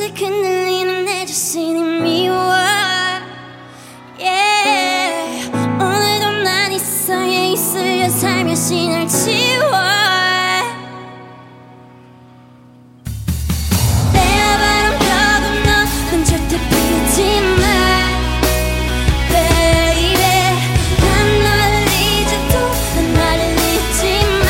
조금씩 흔들리는 내 자신이 미워. Yeah. 오늘도 난 이 세상에 있으려 살며시 날 지워. 내가 바람 펴도 너는 절대 피우지 마. Baby 난 널 잊어도 난 나를 잊지 마.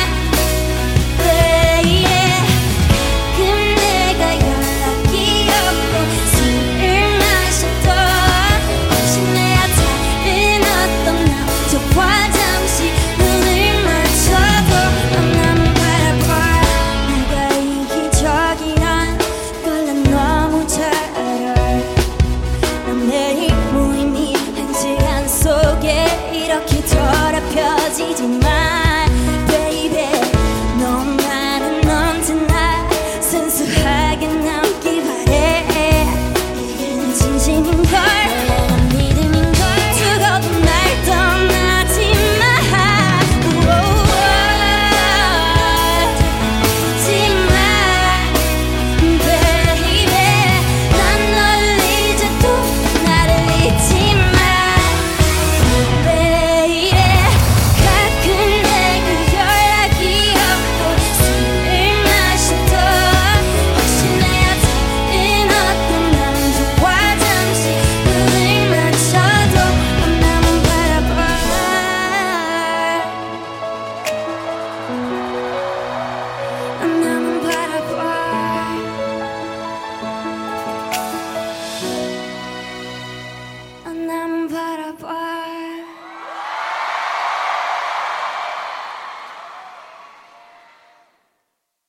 Baby 가끔 내가 연락이 없고 술을 마셔도 혹시 내 앞자리는 어떤 남자와 잠시 눈을 맞춰도 넌 나만 바라봐. 내가 이기적이란 걸 난 너무 잘 알아. 난 매일 무의미 한 시간 속에 이렇게 더럽혀지지만 Baby 너만은 언제나 순수하게 남길 바래. 이게 내 진심인걸 난 믿음인걸. 죽어도 날 떠나지 마. 잊지 마. Baby 난 널 잊어도 나를 잊지 마. Baby 가끔 내가 연락이 없고 술을 마셔도 혹시 내 앞자리는 어떤 남자와 잠시 눈을 맞춰도 넌 나만 바라봐. 넌 나만 바라봐. 넌 나만 바라봐.